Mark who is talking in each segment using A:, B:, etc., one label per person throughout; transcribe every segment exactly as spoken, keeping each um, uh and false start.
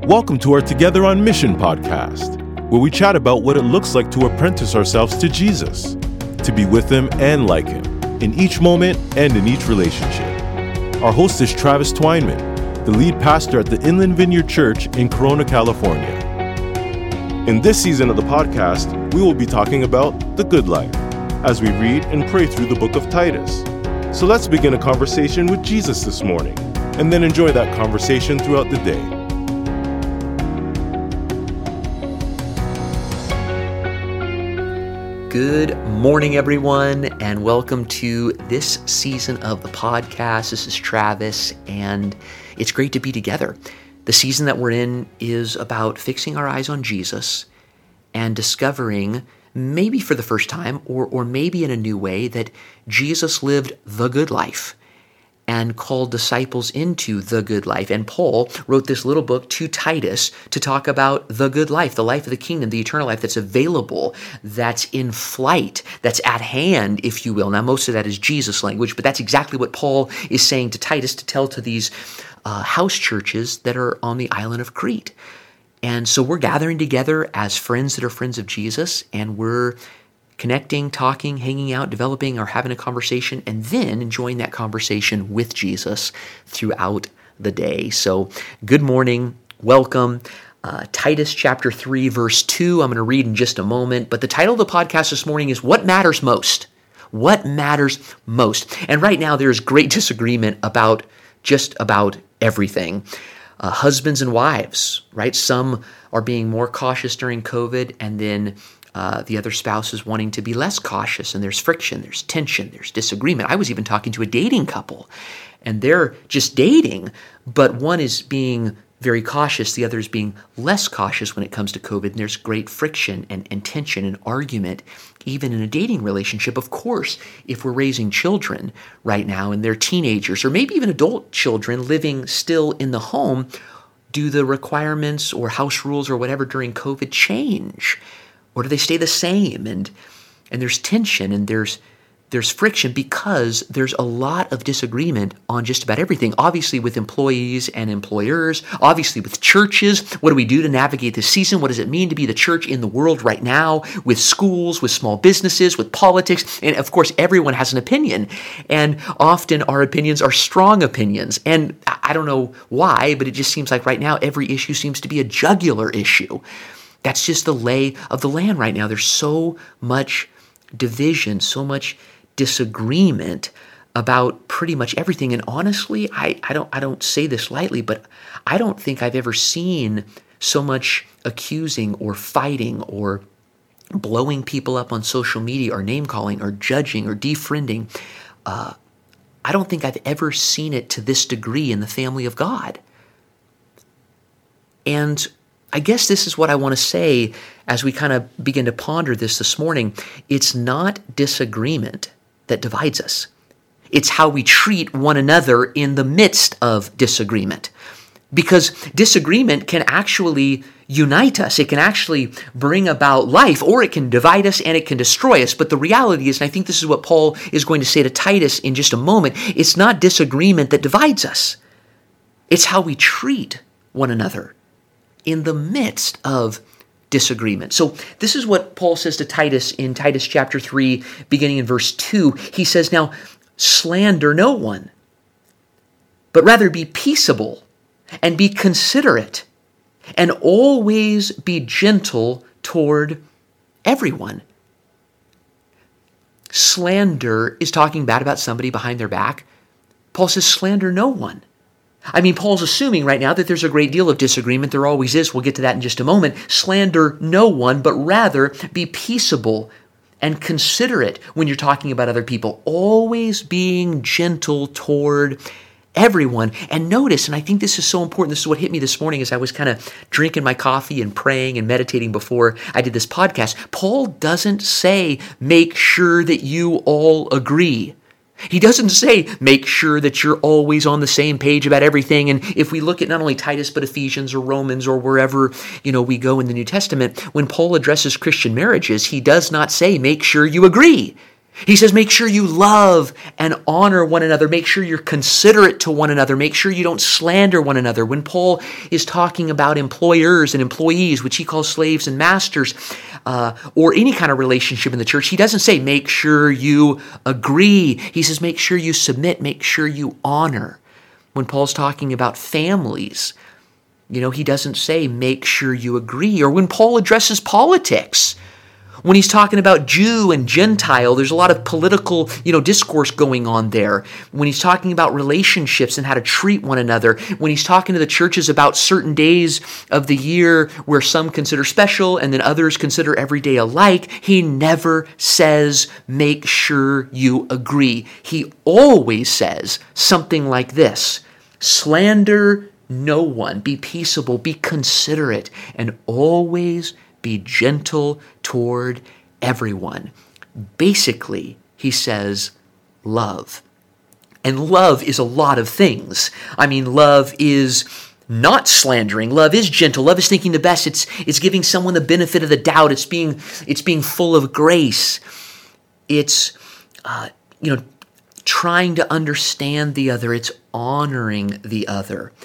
A: Welcome to our Together on Mission podcast, where we chat about what it looks like to apprentice ourselves to Jesus, to be with Him and like Him, in each moment and in each relationship. Our host is Travis Twineman, the lead pastor at the Inland Vineyard Church in Corona, California. In this season of the podcast, we will be talking about the good life, as we read and pray through the book of Titus. So let's begin a conversation with Jesus this morning, and then enjoy that conversation throughout the day.
B: Good morning, everyone, and welcome to this season of the podcast. This is Travis, and it's great to be together. The season that we're in is about fixing our eyes on Jesus and discovering, maybe for the first time, or, or maybe in a new way, that Jesus lived the good life and called disciples into the good life. And Paul wrote this little book to Titus to talk about the good life, the life of the kingdom, the eternal life that's available, that's in flight, that's at hand, if you will. Now, most of that is Jesus language, but that's exactly what Paul is saying to Titus to tell to these uh, house churches that are on the island of Crete. And so we're gathering together as friends that are friends of Jesus, and we're connecting, talking, hanging out, developing, or having a conversation, and then enjoying that conversation with Jesus throughout the day. So good morning, welcome. Uh, Titus chapter three, verse two, I'm going to read in just a moment, but the title of the podcast this morning is What Matters Most? What Matters Most? And right now there's great disagreement about just about everything. Uh, husbands and wives, right? Some are being more cautious during COVID, and then Uh, the other spouse is wanting to be less cautious, and there's friction, there's tension, there's disagreement. I was even talking to a dating couple, and they're just dating, but one is being very cautious, the other is being less cautious when it comes to COVID, and there's great friction and, and tension and argument, even in a dating relationship. Of course, if we're raising children right now, and they're teenagers, or maybe even adult children living still in the home, do the requirements or house rules or whatever during COVID change? Or do they stay the same? And and there's tension and there's there's friction because there's a lot of disagreement on just about everything. Obviously with employees and employers, obviously with churches. What do we do to navigate this season? What does it mean to be the church in the world right now? With schools, with small businesses, with politics. And of course, everyone has an opinion. And often our opinions are strong opinions. And I don't know why, but it just seems like right now every issue seems to be a jugular issue. That's just the lay of the land right now. There's so much division, so much disagreement about pretty much everything. And honestly, I, I don't I don't say this lightly, but I don't think I've ever seen so much accusing or fighting or blowing people up on social media or name-calling or judging or defriending. Uh, I don't think I've ever seen it to this degree in the family of God. And I guess this is what I want to say as we kind of begin to ponder this this morning. It's not disagreement that divides us. It's how we treat one another in the midst of disagreement. Because disagreement can actually unite us. It can actually bring about life, or it can divide us and it can destroy us. But the reality is, and I think this is what Paul is going to say to Titus in just a moment, it's not disagreement that divides us. It's how we treat one another in the midst of disagreement. So this is what Paul says to Titus in Titus chapter three, beginning in verse two. He says, "Now slander no one, but rather be peaceable and be considerate and always be gentle toward everyone." Slander is talking bad about somebody behind their back. Paul says, slander no one. I mean, Paul's assuming right now that there's a great deal of disagreement. There always is. We'll get to that in just a moment. Slander no one, but rather be peaceable and considerate when you're talking about other people. Always being gentle toward everyone. And notice, and I think this is so important, this is what hit me this morning as I was kind of drinking my coffee and praying and meditating before I did this podcast. Paul doesn't say, make sure that you all agree. He doesn't say, make sure that you're always on the same page about everything. And if we look at not only Titus, but Ephesians or Romans or wherever, you know, we go in the New Testament, when Paul addresses Christian marriages, he does not say, make sure you agree. He says, make sure you love and honor one another. Make sure you're considerate to one another. Make sure you don't slander one another. When Paul is talking about employers and employees, which he calls slaves and masters, uh, or any kind of relationship in the church, he doesn't say, make sure you agree. He says, make sure you submit. Make sure you honor. When Paul's talking about families, you know, he doesn't say, make sure you agree. Or when Paul addresses politics, when he's talking about Jew and Gentile, there's a lot of political, you know, discourse going on there. When he's talking about relationships and how to treat one another, when he's talking to the churches about certain days of the year where some consider special and then others consider every day alike, he never says, make sure you agree. He always says something like this: slander no one, be peaceable, be considerate, and always be gentle toward everyone. Basically, he says, love. And love is a lot of things. I mean, love is not slandering. Love is gentle. Love is thinking the best. It's it's giving someone the benefit of the doubt. It's being it's being full of grace. It's uh, you know trying to understand the other. It's honoring the other.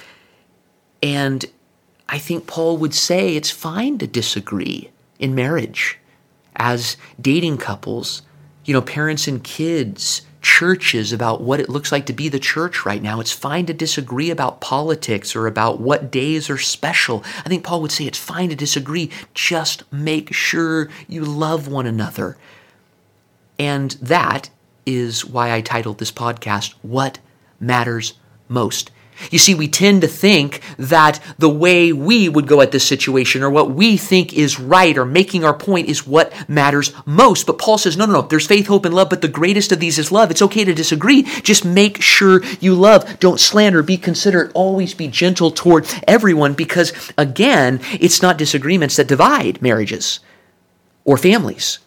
B: And I think Paul would say it's fine to disagree in marriage, as dating couples, you know, parents and kids, churches, about what it looks like to be the church right now. It's fine to disagree about politics or about what days are special. I think Paul would say it's fine to disagree. Just make sure you love one another. And that is why I titled this podcast, What Matters Most. You see, we tend to think that the way we would go at this situation, or what we think is right, or making our point, is what matters most. But Paul says, no, no, no, there's faith, hope, and love, but the greatest of these is love. It's okay to disagree. Just make sure you love. Don't slander. Be considerate. Always be gentle toward everyone, because, again, it's not disagreements that divide marriages or families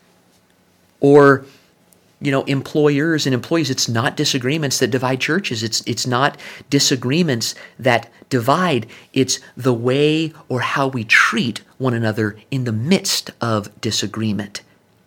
B: or You know, employers and employees. It's not disagreements that divide churches. It's it's not disagreements that divide. It's the way or how we treat one another in the midst of disagreement.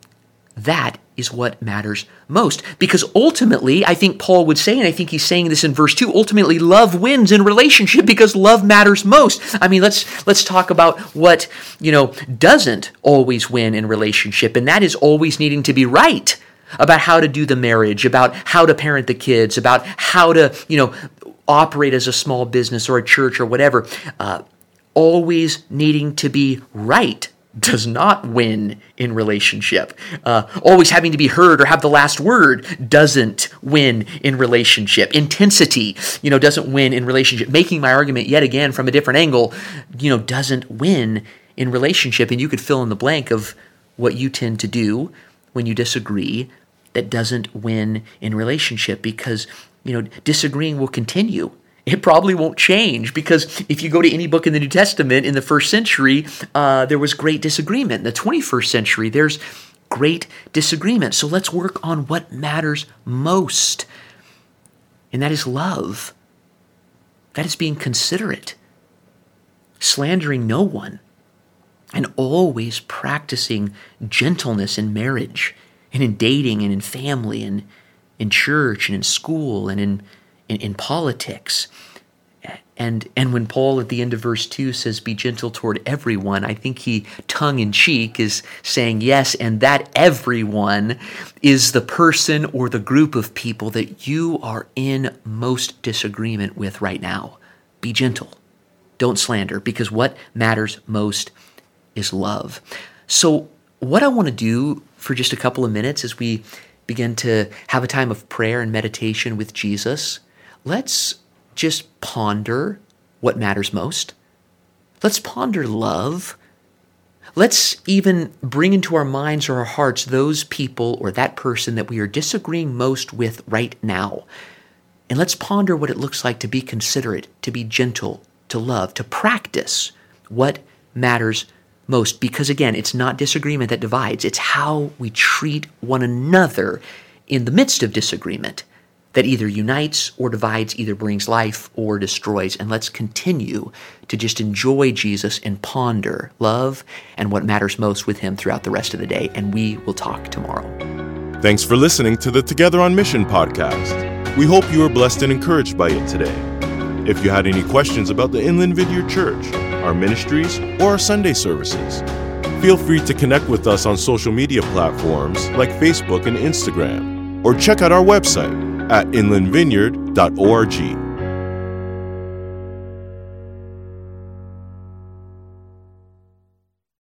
B: That is what matters most. Because ultimately, I think Paul would say, and I think he's saying this in verse two, ultimately love wins in relationship because love matters most. I mean, let's let's talk about what, you know, doesn't always win in relationship, and that is always needing to be right about how to do the marriage, about how to parent the kids, about how to, you know, operate as a small business or a church or whatever. Uh, always needing to be right does not win in relationship. Uh, always having to be heard or have the last word doesn't win in relationship. Intensity, you know, doesn't win in relationship. Making my argument yet again from a different angle, you know, doesn't win in relationship. And you could fill in the blank of what you tend to do when you disagree that doesn't win in relationship, because, you know, disagreeing will continue. It probably won't change, because if you go to any book in the New Testament in the first century, uh, there was great disagreement. In the twenty-first century, there's great disagreement. So let's work on what matters most, and that is love. That is being considerate, slandering no one, and always practicing gentleness in marriage and in dating and in family and in church and in school and in, in, in politics. And, and when Paul at the end of verse two says, be gentle toward everyone, I think he tongue-in-cheek is saying, yes, and that everyone is the person or the group of people that you are in most disagreement with right now. Be gentle. Don't slander, because what matters most is love. So what I want to do for just a couple of minutes as we begin to have a time of prayer and meditation with Jesus, let's just ponder what matters most. Let's ponder love. Let's even bring into our minds or our hearts those people or that person that we are disagreeing most with right now. And let's ponder what it looks like to be considerate, to be gentle, to love, to practice what matters most. Because again, it's not disagreement that divides. It's how we treat one another in the midst of disagreement that either unites or divides, either brings life or destroys. And let's continue to just enjoy Jesus and ponder love and what matters most with him throughout the rest of the day. And we will talk tomorrow.
A: Thanks for listening to the Together on Mission podcast. We hope you were blessed and encouraged by it today. If you had any questions about the Inland Vineyard Church, our ministries, or our Sunday services, feel free to connect with us on social media platforms like Facebook and Instagram, or check out our website at inland vineyard dot org.